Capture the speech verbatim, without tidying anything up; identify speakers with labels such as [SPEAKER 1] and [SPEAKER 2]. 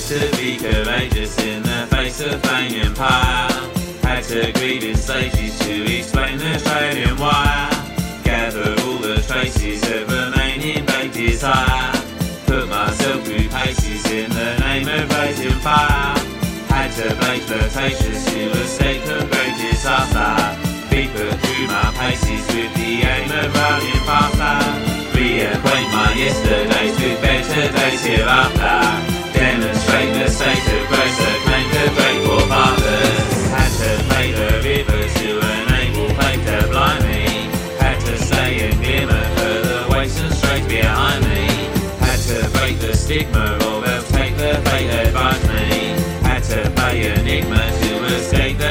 [SPEAKER 1] to be courageous in the face of fame and power. Had to grieve in stages to explain the Australian wire. Gather all the traces of remaining vague desire. Put myself through paces in the name of raising fire. Had to break flirtatious to escape from great disaster. Be put through my paces with the aim of running faster. Reacquaint my yesterdays with better days hereafter. Demonstrate the state of grace that claimed the great forefathers. Had to play the rivers to enable faith to blind me. Had to stay and glimmer for the waste and straight behind me. Had to break the stigma or else take the fate that binds me. Had to play enigma to escape the